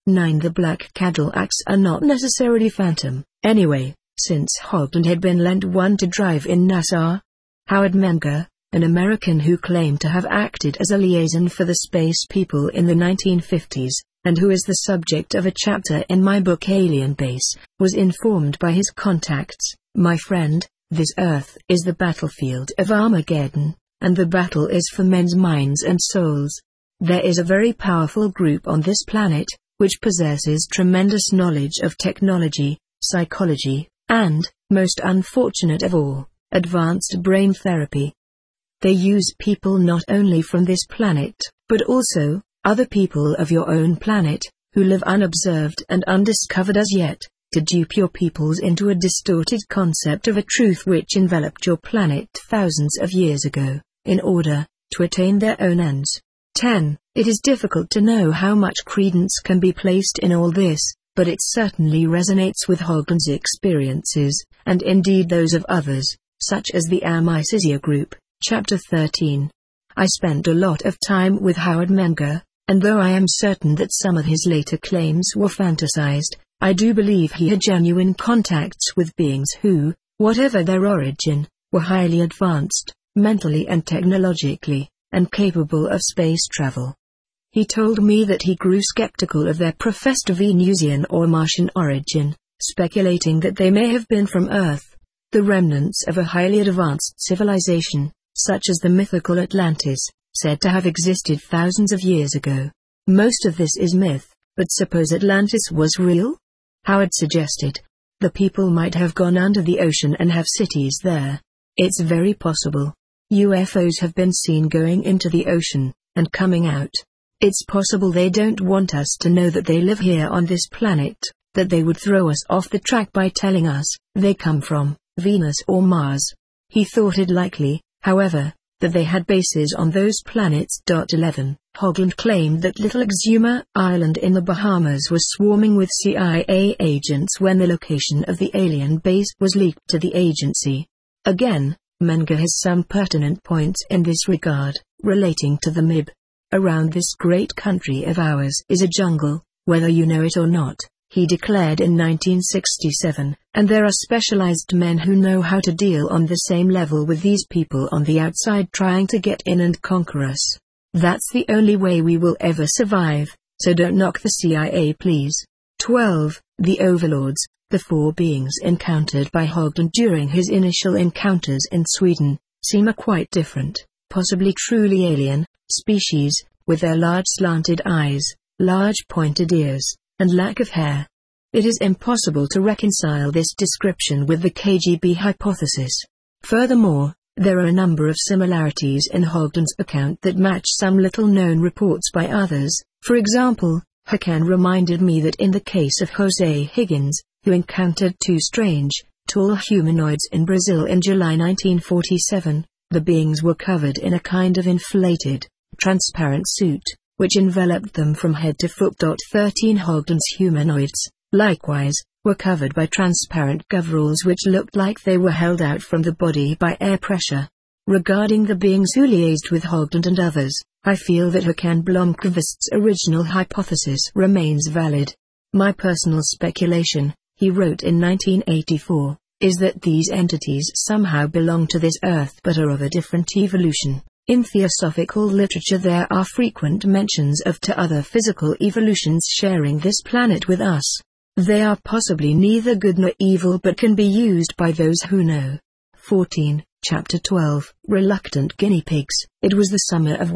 9. The black Cadillacs are not necessarily phantom, anyway, since Hoagland had been lent one to drive in Nassau. Howard Menger, an American who claimed to have acted as a liaison for the space people in the 1950s, and who is the subject of a chapter in my book Alien Base, was informed by his contacts, "My friend, this Earth is the battlefield of Armageddon, and the battle is for men's minds and souls. There is a very powerful group on this planet, which possesses tremendous knowledge of technology, psychology, and, most unfortunate of all, advanced brain therapy. They use people not only from this planet, but also other people of your own planet, who live unobserved and undiscovered as yet, to dupe your peoples into a distorted concept of a truth which enveloped your planet thousands of years ago, in order to attain their own ends." 10. It is difficult to know how much credence can be placed in all this, but it certainly resonates with Hoagland's experiences, and indeed those of others, such as the Amicizia Group. Chapter 13. I spent a lot of time with Howard Menger, and though I am certain that some of his later claims were fantasized, I do believe he had genuine contacts with beings who, whatever their origin, were highly advanced, mentally and technologically, and capable of space travel. He told me that he grew skeptical of their professed Venusian or Martian origin, speculating that they may have been from Earth, the remnants of a highly advanced civilization, such as the mythical Atlantis, said to have existed thousands of years ago. Most of this is myth, but suppose Atlantis was real? Howard suggested. The people might have gone under the ocean and have cities there. It's very possible. UFOs have been seen going into the ocean, and coming out. It's possible they don't want us to know that they live here on this planet, that they would throw us off the track by telling us they come from Venus or Mars. He thought it likely, however, that they had bases on those planets. 11. Hoagland claimed that Little Exuma Island in the Bahamas was swarming with CIA agents when the location of the alien base was leaked to the agency. Again, Menger has some pertinent points in this regard, relating to the MIB. Around this great country of ours is a jungle, whether you know it or not, he declared in 1967, and there are specialized men who know how to deal on the same level with these people on the outside trying to get in and conquer us. That's the only way we will ever survive, so don't knock the CIA please. 12. The Overlords, the four beings encountered by Hoagland during his initial encounters in Sweden, seem a quite different, possibly truly alien, species, with their large slanted eyes, large pointed ears, and lack of hair. It is impossible to reconcile this description with the KGB hypothesis. Furthermore, there are a number of similarities in Hoagland's account that match some little-known reports by others. For example, Hakan reminded me that in the case of Jose Higgins, who encountered two strange, tall humanoids in Brazil in July 1947, the beings were covered in a kind of inflated, transparent suit, which enveloped them from head to foot. 13. Hoagland's humanoids, likewise, were covered by transparent coveralls which looked like they were held out from the body by air pressure. Regarding the beings who liaised with Hoagland and others, I feel that Hakan Blomqvist's original hypothesis remains valid. My personal speculation, he wrote in 1984, is that these entities somehow belong to this Earth but are of a different evolution. In theosophical literature there are frequent mentions of two other physical evolutions sharing this planet with us. They are possibly neither good nor evil but can be used by those who know. 14. Chapter 12. Reluctant Guinea Pigs. It was the summer of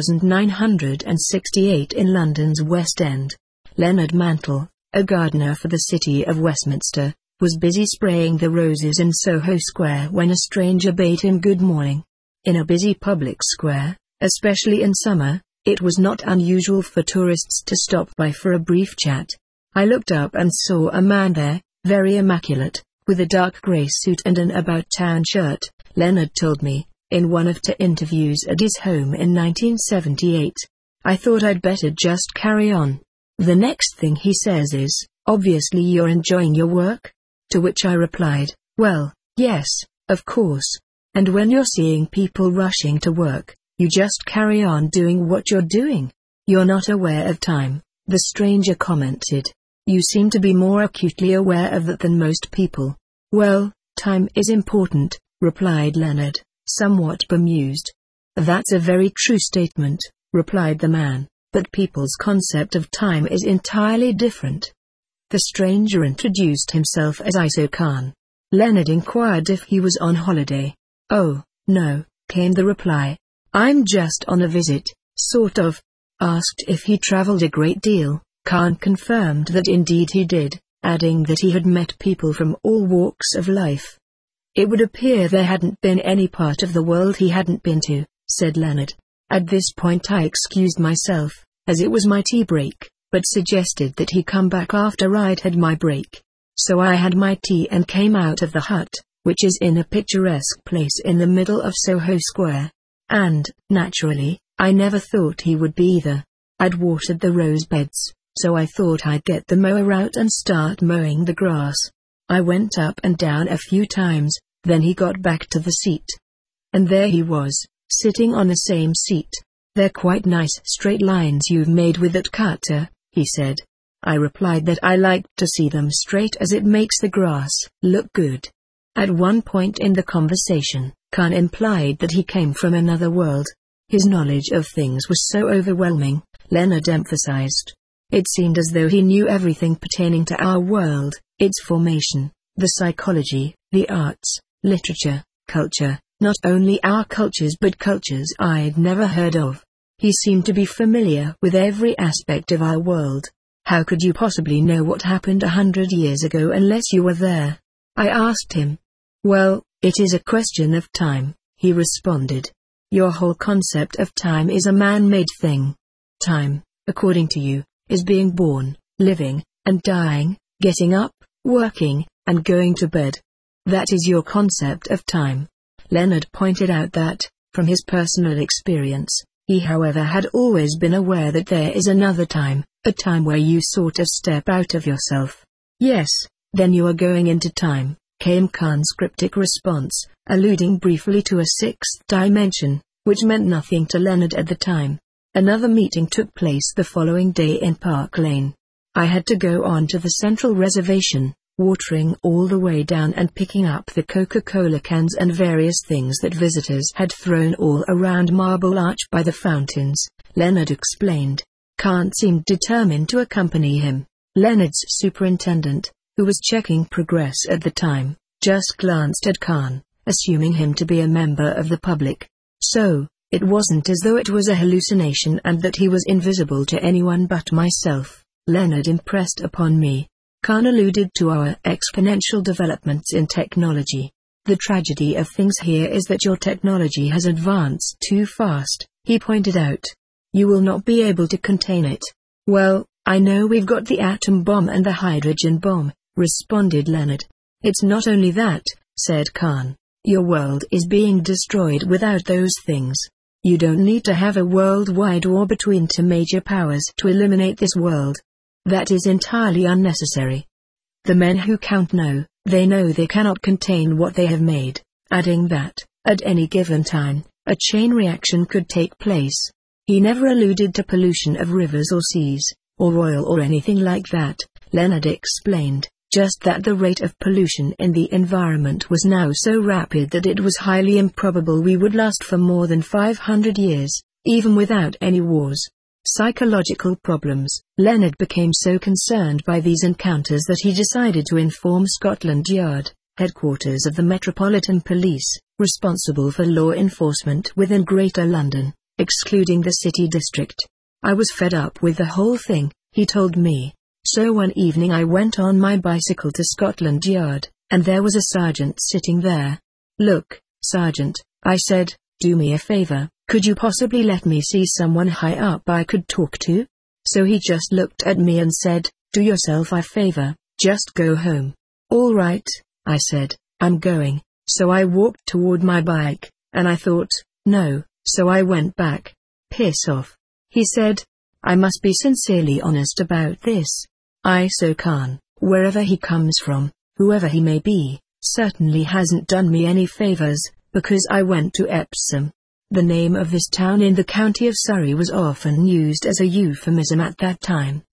1968 in London's West End. Leonard Mantle, a gardener for the city of Westminster, was busy spraying the roses in Soho Square when a stranger bade him good morning. In a busy public square, especially in summer, it was not unusual for tourists to stop by for a brief chat. I looked up and saw a man there, very immaculate, with a dark grey suit and an about-town shirt, Leonard told me, in one of two interviews at his home in 1978. I thought I'd better just carry on. The next thing he says is, "Obviously you're enjoying your work?" To which I replied, "Well, yes, of course. And when you're seeing people rushing to work, you just carry on doing what you're doing. You're not aware of time, The stranger commented. You seem to be more acutely aware of that than most people. Well, time is important, replied Leonard, somewhat bemused. That's a very true statement, replied the man, but people's concept of time is entirely different. The stranger introduced himself as Iso Khan. Leonard inquired if he was on holiday. Oh, no, came the reply. I'm just on a visit, sort of. Asked if he traveled a great deal, Khan confirmed that indeed he did, adding that he had met people from all walks of life. It would appear there hadn't been any part of the world he hadn't been to, said Leonard. At this point I excused myself, as it was my tea break, but suggested that he come back after I'd had my break. So I had my tea and came out of the hut, which is in a picturesque place in the middle of Soho Square. And, naturally, I never thought he would be either. I'd watered the rose beds, so I thought I'd get the mower out and start mowing the grass. I went up and down a few times, then he got back to the seat. And there he was, sitting on the same seat. They're quite nice straight lines you've made with that cutter, he said. I replied that I liked to see them straight as it makes the grass look good. At one point in the conversation, Khan implied that he came from another world. His knowledge of things was so overwhelming, Leonard emphasized. It seemed as though he knew everything pertaining to our world, its formation, the psychology, the arts, literature, culture, not only our cultures but cultures I'd never heard of. He seemed to be familiar with every aspect of our world. How could you possibly know what happened 100 years ago unless you were there? I asked him. Well, it is a question of time, he responded. Your whole concept of time is a man-made thing. Time, according to you, is being born, living, and dying, getting up, working, and going to bed. That is your concept of time. Leonard pointed out that, from his personal experience, he however had always been aware that there is another time, a time where you sort of step out of yourself. Yes, then you are going into time, came Khan's cryptic response, alluding briefly to a sixth dimension, which meant nothing to Leonard at the time. Another meeting took place the following day in Park Lane. I had to go on to the central reservation, watering all the way down and picking up the Coca-Cola cans and various things that visitors had thrown all around Marble Arch by the fountains, Leonard explained. Khan seemed determined to accompany him. Leonard's superintendent, who was checking progress at the time, just glanced at Khan, assuming him to be a member of the public. So, it wasn't as though it was a hallucination and that he was invisible to anyone but myself, Leonard impressed upon me. Khan alluded to our exponential developments in technology. The tragedy of things here is that your technology has advanced too fast, he pointed out. You will not be able to contain it. Well, I know we've got the atom bomb and the hydrogen bomb, responded Leonard. It's not only that, said Khan. Your world is being destroyed without those things. You don't need to have a worldwide war between two major powers to eliminate this world. That is entirely unnecessary. The men who count know, they know they cannot contain what they have made, adding that, at any given time, a chain reaction could take place. He never alluded to pollution of rivers or seas, or oil or anything like that, Leonard explained, just that the rate of pollution in the environment was now so rapid that it was highly improbable we would last for more than 500 years, even without any wars. Psychological problems. Leonard became so concerned by these encounters that he decided to inform Scotland Yard, headquarters of the Metropolitan Police, responsible for law enforcement within Greater London, excluding the City District. I was fed up with the whole thing, he told me. So one evening I went on my bicycle to Scotland Yard, and there was a sergeant sitting there. Look, Sergeant, I said, do me a favor, could you possibly let me see someone high up I could talk to? So he just looked at me and said, do yourself a favor, just go home. All right, I said, I'm going. So I walked toward my bike, and I thought, no, so I went back. Piss off. He said, I must be sincerely honest about this. Iso Khan, wherever he comes from, whoever he may be, certainly hasn't done me any favors, because I went to Epsom. The name of this town in the county of Surrey was often used as a euphemism at that time,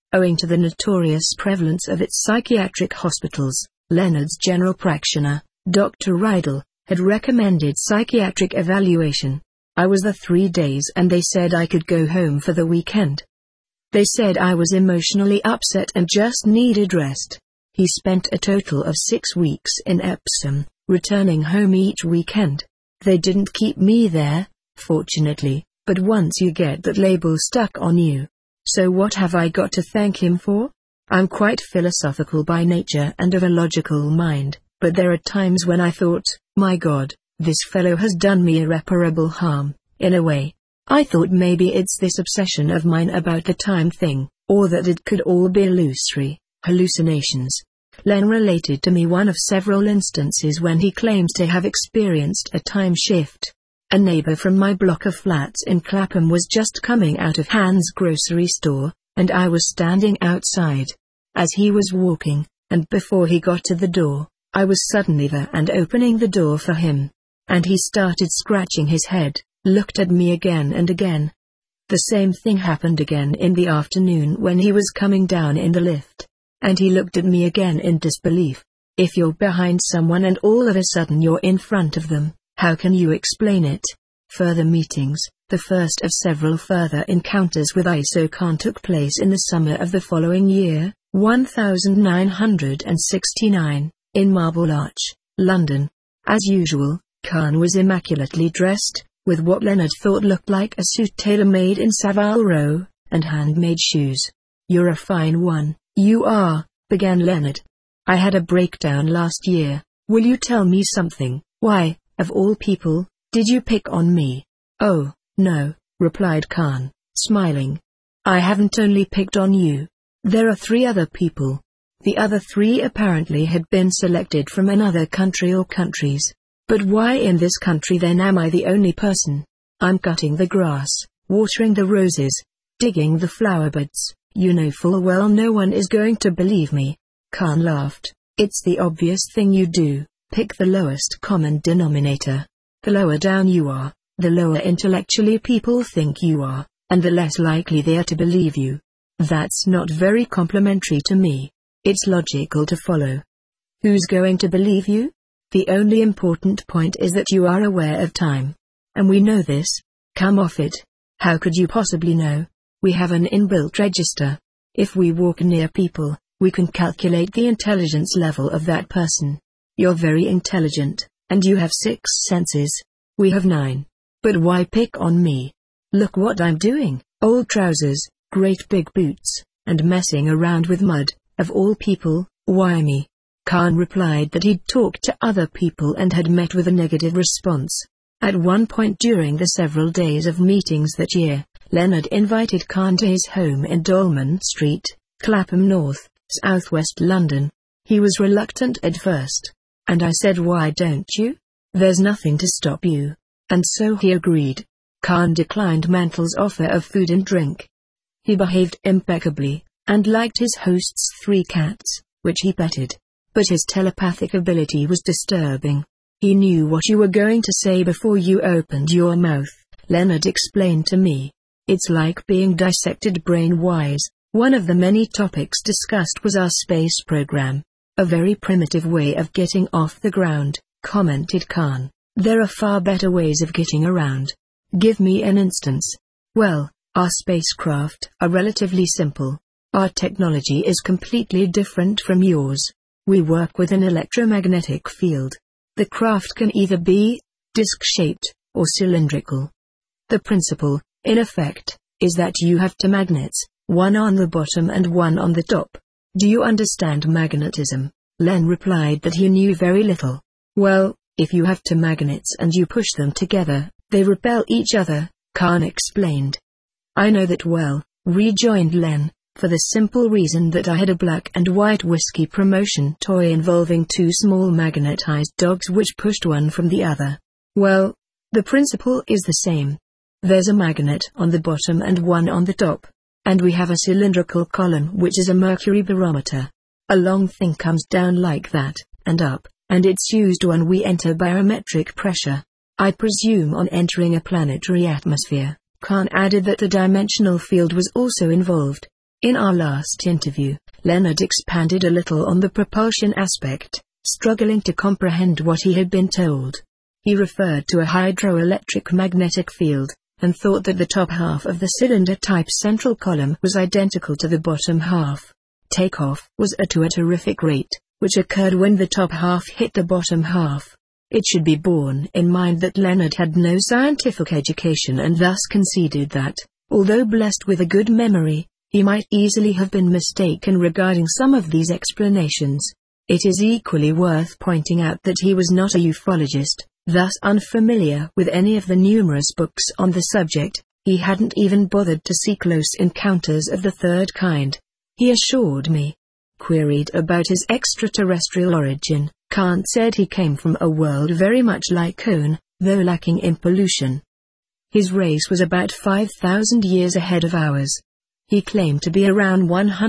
owing to the notorious prevalence of its psychiatric hospitals. Leonard's general practitioner, Dr. Rydell, had recommended psychiatric evaluation. I was there 3 days and they said I could go home for the weekend. They said I was emotionally upset and just needed rest. He spent a total of 6 weeks in Epsom, returning home each weekend. They didn't keep me there, fortunately, but once you get that label stuck on you. So what have I got to thank him for? I'm quite philosophical by nature and of a logical mind, but there are times when I thought, my God, this fellow has done me irreparable harm, in a way. I thought maybe it's this obsession of mine about the time thing, or that it could all be illusory, hallucinations. Len related to me one of several instances when he claims to have experienced a time shift. A neighbor from my block of flats in Clapham was just coming out of Hans grocery store, and I was standing outside. As he was walking, and before he got to the door, I was suddenly there and opening the door for him. And he started scratching his head, looked at me again and again. The same thing happened again in the afternoon when he was coming down in the lift. And he looked at me again in disbelief. If you're behind someone and all of a sudden you're in front of them, how can you explain it? Further meetings. The first of several further encounters with Iso Khan took place in the summer of the following year, 1969, in Marble Arch, London. As usual, Khan was immaculately dressed, with what Leonard thought looked like a suit tailor-made in Savile Row, and handmade shoes. "You're a fine one, you are," began Leonard. "I had a breakdown last year. Will you tell me something? Why, of all people, did you pick on me?" "Oh, no," replied Khan, smiling. "I haven't only picked on you. There are 3 other people. The other 3 apparently had been selected from another country or countries. But why in this country then am I the only person? I'm cutting the grass, watering the roses, digging the flower beds. You know full well no one is going to believe me." Khan laughed. "It's the obvious thing you do, pick the lowest common denominator. The lower down you are, the lower intellectually people think you are, and the less likely they are to believe you. That's not very complimentary to me. It's logical to follow. Who's going to believe you? The only important point is that you are aware of time. And we know this. Come off it. How could you possibly know? We have an inbuilt register. If we walk near people, we can calculate the intelligence level of that person. You're very intelligent, and you have 6 senses. We have 9. But why pick on me? Look what I'm doing. Old trousers, great big boots, and messing around with mud, of all people. Why me?" Khan replied that he'd talked to other people and had met with a negative response. At one point during the several days of meetings that year, Leonard invited Khan to his home in Dolman Street, Clapham North, southwest London. He was reluctant at first. And I said, "Why don't you? There's nothing to stop you." And so he agreed. Khan declined Mantle's offer of food and drink. He behaved impeccably, and liked his host's 3 cats, which he petted. But his telepathic ability was disturbing. He knew what you were going to say before you opened your mouth, Leonard explained to me. It's like being dissected brain-wise. One of the many topics discussed was our space program. "A very primitive way of getting off the ground," commented Khan. "There are far better ways of getting around." "Give me an instance." "Well, our spacecraft are relatively simple. Our technology is completely different from yours. We work with an electromagnetic field. The craft can either be disc-shaped or cylindrical. The principle, in effect, is that you have 2 magnets, one on the bottom and one on the top. Do you understand magnetism?" Len replied that he knew very little. "Well, if you have 2 magnets and you push them together, they repel each other," Khan explained. "I know that well," rejoined Len, "for the simple reason that I had a black and white whiskey promotion toy involving 2 small magnetized dogs which pushed one from the other. Well, the principle is the same. There's a magnet on the bottom and one on the top. And we have a cylindrical column which is a mercury barometer. A long thing comes down like that, and up, and it's used when we enter barometric pressure. I presume on entering a planetary atmosphere." Khan added that the dimensional field was also involved. In our last interview, Leonard expanded a little on the propulsion aspect, struggling to comprehend what he had been told. He referred to a hydroelectric magnetic field, and thought that the top half of the cylinder-type central column was identical to the bottom half. Takeoff was at a terrific rate, which occurred when the top half hit the bottom half. It should be borne in mind that Leonard had no scientific education and thus conceded that, although blessed with a good memory, he might easily have been mistaken regarding some of these explanations. It is equally worth pointing out that he was not a ufologist, thus unfamiliar with any of the numerous books on the subject. He hadn't even bothered to see Close Encounters of the Third Kind. He assured me. Queried about his extraterrestrial origin, Khan said he came from a world very much like Earth, though lacking in pollution. His race was about 5,000 years ahead of ours. He claimed to be around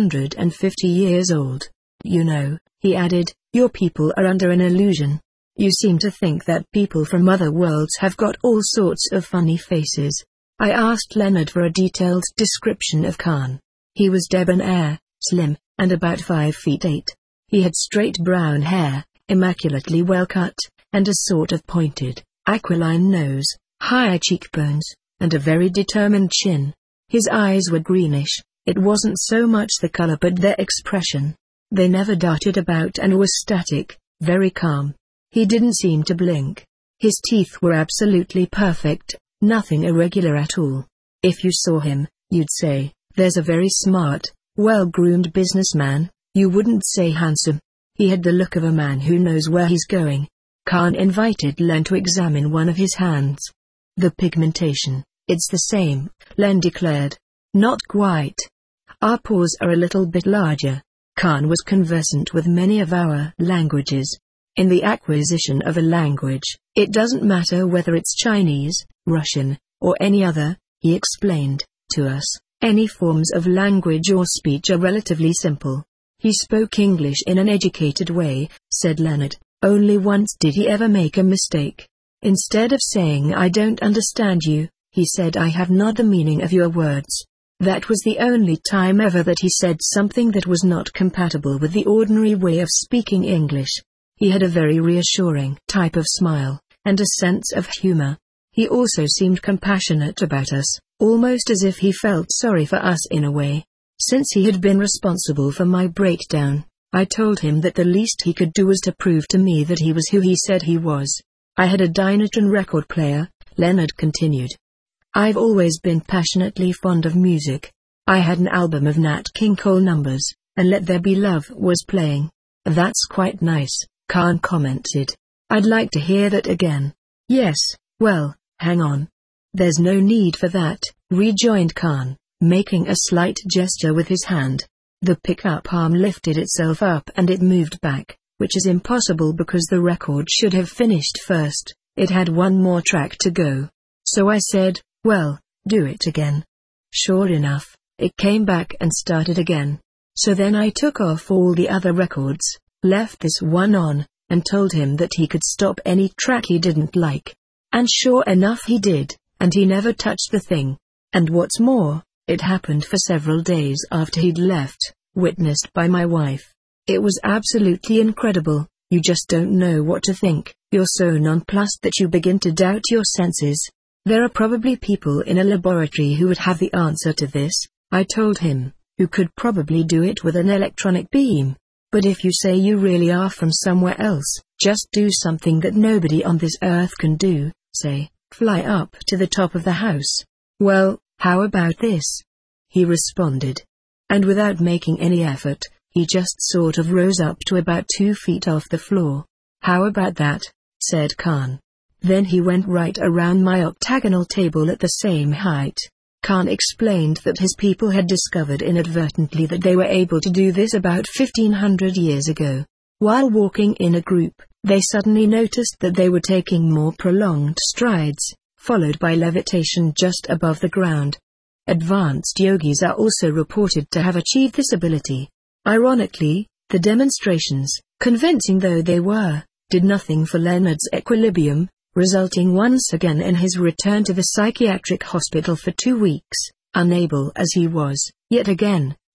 150 years old. You know, he added, your people are under an illusion. You seem to think that people from other worlds have got all sorts of funny faces. I asked Leonard for a detailed description of Khan. He was debonair, slim, and about 5 feet 8. He had straight brown hair, immaculately well cut, and a sort of pointed, aquiline nose, high cheekbones, and a very determined chin. His eyes were greenish. It wasn't so much the color but their expression. They never darted about and were static, very calm. He didn't seem to blink. His teeth were absolutely perfect, nothing irregular at all. If you saw him, you'd say, there's a very smart, well-groomed businessman. You wouldn't say handsome. He had the look of a man who knows where he's going. Khan invited Len to examine one of his hands. The pigmentation, it's the same, Len declared. Not quite. Our paws are a little bit larger. Khan was conversant with many of our languages. In the acquisition of a language, it doesn't matter whether it's Chinese, Russian, or any other, he explained to us. Any forms of language or speech are relatively simple. He spoke English in an educated way, said Leonard. Only once did he ever make a mistake. Instead of saying I don't understand you, he said I have not the meaning of your words. That was the only time ever that he said something that was not compatible with the ordinary way of speaking English. He had a very reassuring type of smile, and a sense of humor. He also seemed compassionate about us, almost as if he felt sorry for us in a way. Since he had been responsible for my breakdown, I told him that the least he could do was to prove to me that he was who he said he was. I had a Dynatron record player, Leonard continued. I've always been passionately fond of music. I had an album of Nat King Cole numbers, and Let There Be Love was playing. That's quite nice, Khan commented. I'd like to hear that again. Yes, well, hang on. There's no need for that, rejoined Khan, making a slight gesture with his hand. The pickup arm lifted itself up and it moved back, which is impossible because the record should have finished first. It had one more track to go. So I said, well, do it again. Sure enough, it came back and started again. So then I took off all the other records, left this one on, and told him that he could stop any track he didn't like. And sure enough he did, and he never touched the thing. And what's more, it happened for several days after he'd left, witnessed by my wife. It was absolutely incredible. You just don't know what to think. You're so nonplussed that you begin to doubt your senses. There are probably people in a laboratory who would have the answer to this, I told him, who could probably do it with an electronic beam. But if you say you really are from somewhere else, just do something that nobody on this earth can do, say, fly up to the top of the house. Well, how about this? He responded. And without making any effort, he just sort of rose up to about 2 feet off the floor. How about that? Said Khan. Then he went right around my octagonal table at the same height. Khan explained that his people had discovered inadvertently that they were able to do this about 1500 years ago. While walking in a group, they suddenly noticed that they were taking more prolonged strides, followed by levitation just above the ground. Advanced yogis are also reported to have achieved this ability. Ironically, the demonstrations, convincing though they were, did nothing for Leonard's equilibrium, resulting once again in his return to the psychiatric hospital for 2 weeks, unable as he was, yet again,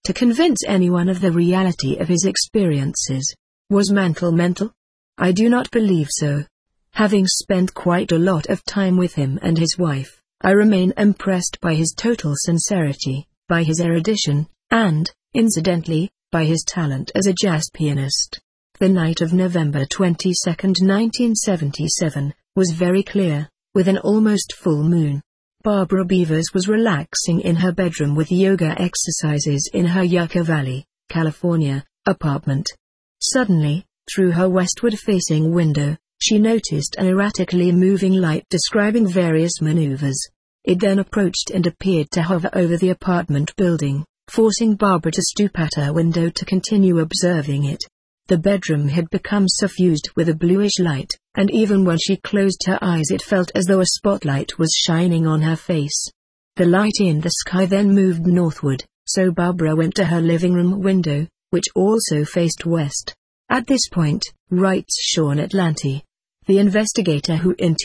to convince anyone of the reality of his experiences. Was Mantle mental? I do not believe so. Having spent quite a lot of time with him and his wife, I remain impressed by his total sincerity, by his erudition, and, incidentally, by his talent as a jazz pianist. The night of November 22, 1977, was very clear, with an almost full moon. Barbara Beavers was relaxing in her bedroom with yoga exercises in her Yucca Valley, California, apartment. Suddenly, through her westward-facing window, she noticed an erratically moving light describing various maneuvers. It then approached and appeared to hover over the apartment building, forcing Barbara to stoop at her window to continue observing it. The bedroom had become suffused with a bluish light, and even when she closed her eyes it felt as though a spotlight was shining on her face. The light in the sky then moved northward, so Barbara went to her living room window, which also faced west. At this point, writes Sean Atlanti, the investigator who in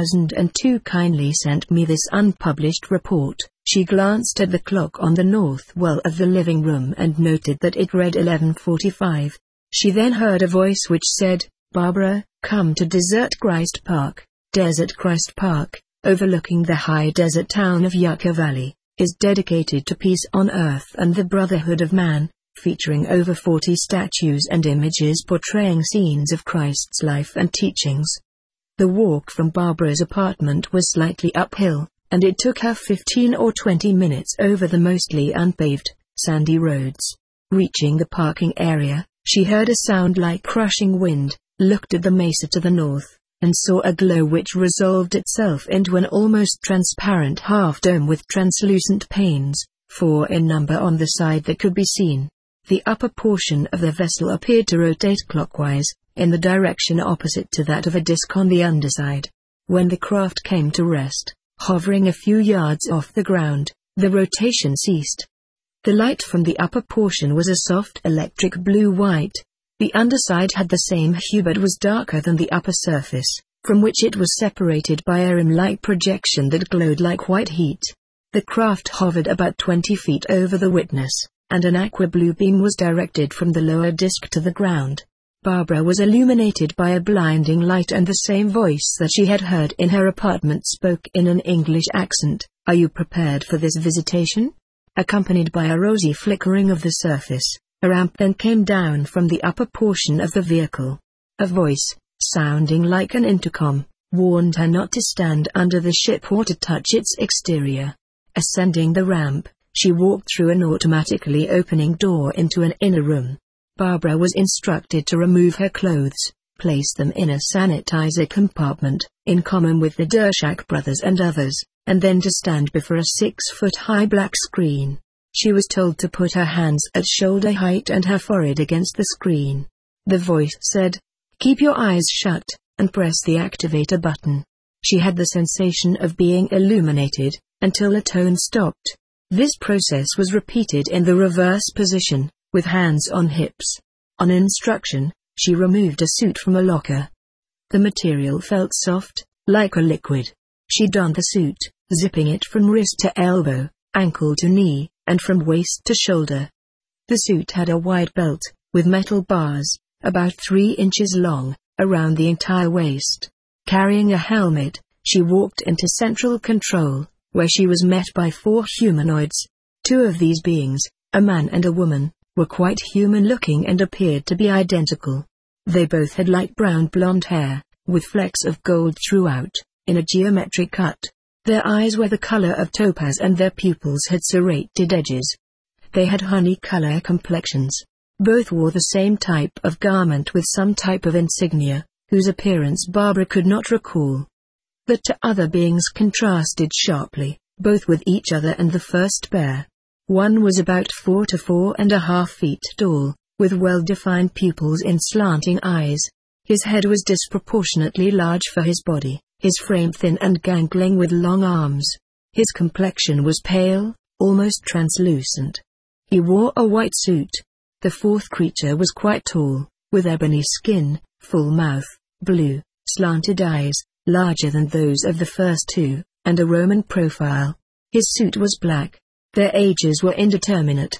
2002 kindly sent me this unpublished report, she glanced at the clock on the north wall of the living room and noted that it read 11:45. She then heard a voice which said, "Barbara, come to Desert Christ Park." Desert Christ Park, overlooking the high desert town of Yucca Valley, is dedicated to peace on earth and the brotherhood of man, featuring over 40 statues and images portraying scenes of Christ's life and teachings. The walk from Barbara's apartment was slightly uphill, and it took her 15 or 20 minutes over the mostly unpaved, sandy roads. Reaching the parking area, she heard a sound like crushing wind, looked at the mesa to the north, and saw a glow which resolved itself into an almost transparent half-dome with translucent panes, 4 in number on the side that could be seen. The upper portion of the vessel appeared to rotate clockwise, in the direction opposite to that of a disc on the underside. When the craft came to rest, hovering a few yards off the ground, the rotation ceased. The light from the upper portion was a soft electric blue-white. The underside had the same hue but was darker than the upper surface, from which it was separated by a rim-like projection that glowed like white heat. The craft hovered about 20 feet over the witness, and an aqua-blue beam was directed from the lower disc to the ground. Barbara was illuminated by a blinding light, and the same voice that she had heard in her apartment spoke in an English accent. "Are you prepared for this visitation?" Accompanied by a rosy flickering of the surface, a ramp then came down from the upper portion of the vehicle. A voice, sounding like an intercom, warned her not to stand under the ship or to touch its exterior. Ascending the ramp, she walked through an automatically opening door into an inner room. Barbara was instructed to remove her clothes, place them in a sanitizer compartment, in common with the Dershak brothers and others, and then to stand before a 6-foot-high black screen. She was told to put her hands at shoulder height and her forehead against the screen. The voice said, "Keep your eyes shut, and press the activator button." She had the sensation of being illuminated, until a tone stopped. This process was repeated in the reverse position, with hands on hips. On instruction, she removed a suit from a locker. The material felt soft, like a liquid. She donned the suit, zipping it from wrist to elbow, ankle to knee, and from waist to shoulder. The suit had a wide belt, with metal bars, about 3 inches long, around the entire waist. Carrying a helmet, she walked into central control, where she was met by 4 humanoids. 2 of these beings, a man and a woman, were quite human-looking and appeared to be identical. They both had light brown blonde hair, with flecks of gold throughout, in a geometric cut. Their eyes were the color of topaz and their pupils had serrated edges. They had honey-color complexions. Both wore the same type of garment with some type of insignia, whose appearance Barbara could not recall. The 2 other beings contrasted sharply, both with each other and the first pair. One was about 4 to 4.5 feet tall, with well-defined pupils in slanting eyes. His head was disproportionately large for his body, his frame thin and gangling with long arms. His complexion was pale, almost translucent. He wore a white suit. The 4th creature was quite tall, with ebony skin, full mouth, blue, slanted eyes, larger than those of the first 2, and a Roman profile. His suit was black. Their ages were indeterminate.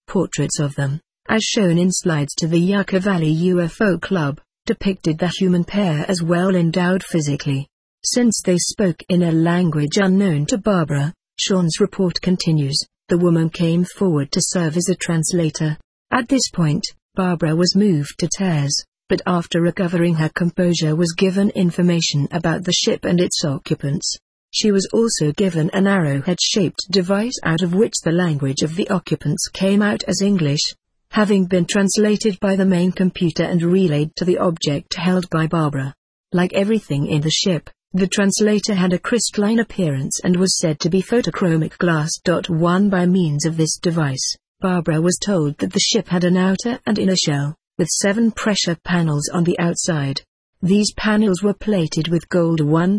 Portraits of them, as shown in slides to the Yucca Valley UFO Club, depicted the human pair as well endowed physically. Since they spoke in a language unknown to Barbara, Sean's report continues, the woman came forward to serve as a translator. At this point, Barbara was moved to tears, but after recovering her composure was given information about the ship and its occupants. She was also given an arrowhead-shaped device out of which the language of the occupants came out as English, having been translated by the main computer and relayed to the object held by Barbara. Like everything in the ship, the translator had a crystalline appearance and was said to be photochromic glass. 1 By means of this device, Barbara was told that the ship had an outer and inner shell, with 7 pressure panels on the outside. These panels were plated with gold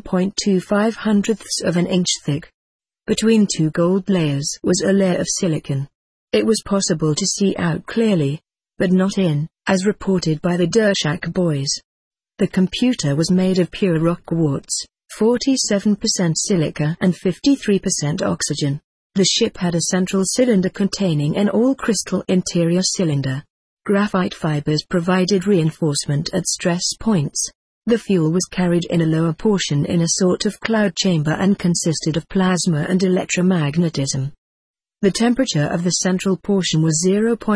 1.25 of an inch thick. Between 2 gold layers was a layer of silicon. It was possible to see out clearly, but not in, as reported by the Dershak boys. The computer was made of pure rock quartz, 47% silica and 53% oxygen. The ship had a central cylinder containing an all-crystal interior cylinder. Graphite fibers provided reinforcement at stress points. The fuel was carried in a lower portion in a sort of cloud chamber and consisted of plasma and electromagnetism. The temperature of the central portion was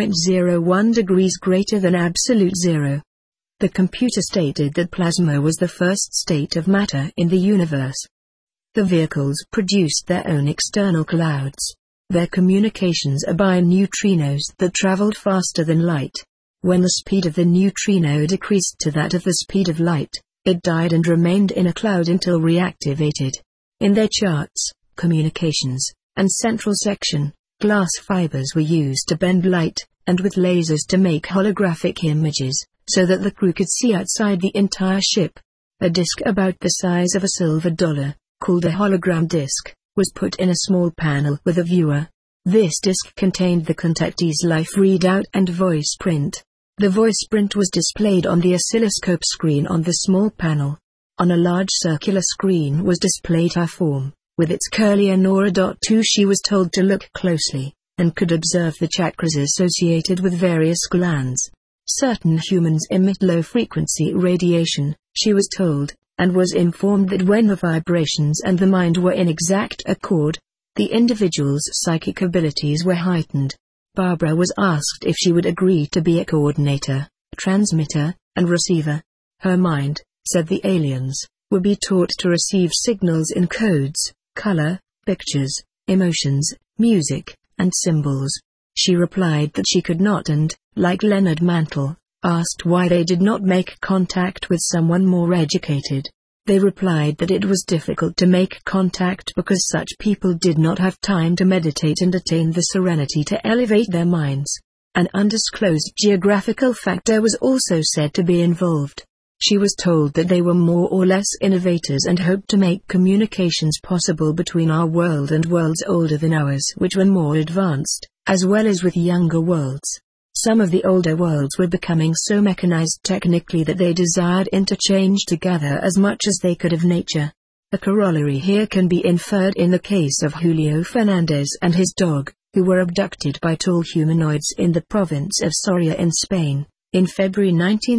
0.01 degrees greater than absolute zero. The computer stated that plasma was the first state of matter in the universe. The vehicles produced their own external clouds. Their communications are by neutrinos that traveled faster than light. When the speed of the neutrino decreased to that of the speed of light, it died and remained in a cloud until reactivated. In their charts, communications, and central section, glass fibers were used to bend light, and with lasers to make holographic images, so that the crew could see outside the entire ship. A disc about the size of a silver dollar, called a hologram disc, was put in a small panel with a viewer. This disc contained the contactee's life readout and voice print. The voice print was displayed on the oscilloscope screen on the small panel. On a large circular screen was displayed her form, with its curly Nora. She was told to look closely, and could observe the chakras associated with various glands. Certain humans emit low-frequency radiation, she was told, and was informed that when the vibrations and the mind were in exact accord, the individual's psychic abilities were heightened. Barbara was asked if she would agree to be a coordinator, transmitter, and receiver. Her mind, said the aliens, would be taught to receive signals in codes, color, pictures, emotions, music, and symbols. She replied that she could not and, like Leonard Mantle, asked why they did not make contact with someone more educated. They replied that it was difficult to make contact because such people did not have time to meditate and attain the serenity to elevate their minds. An undisclosed geographical factor was also said to be involved. She was told that they were more or less innovators and hoped to make communications possible between our world and worlds older than ours which were more advanced, as well as with younger worlds. Some of the older worlds were becoming so mechanized technically that they desired interchange together as much as they could of nature. A corollary here can be inferred in the case of Julio Fernandez and his dog, who were abducted by tall humanoids in the province of Soria in Spain, in February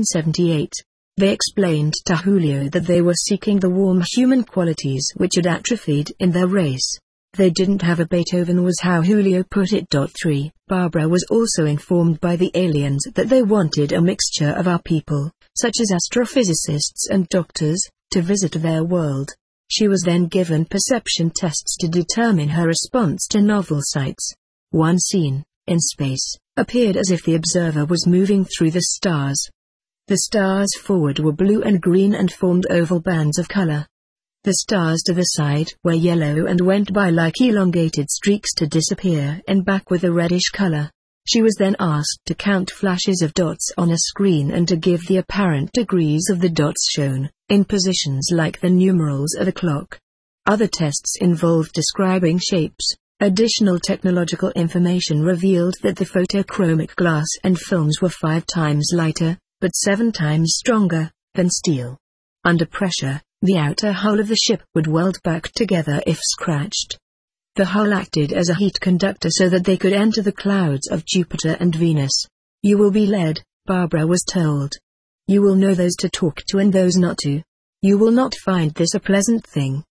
1978. They explained to Julio that they were seeking the warm human qualities which had atrophied in their race. They didn't have a Beethoven was how Julio put it. 3. Barbara was also informed by the aliens that they wanted a mixture of our people, such as astrophysicists and doctors, to visit their world. She was then given perception tests to determine her response to novel sights. One scene, in space, appeared as if the observer was moving through the stars. The stars forward were blue and green and formed oval bands of color. The stars to the side were yellow and went by like elongated streaks to disappear and back with a reddish color. She was then asked to count flashes of dots on a screen and to give the apparent degrees of the dots shown, in positions like the numerals of a clock. Other tests involved describing shapes. Additional technological information revealed that the photochromic glass and films were 5 times lighter, but 7 times stronger, than steel. Under pressure, the outer hull of the ship would weld back together if scratched. The hull acted as a heat conductor so that they could enter the clouds of Jupiter and Venus. You will be led, Barbara was told. You will know those to talk to and those not to. You will not find this a pleasant thing.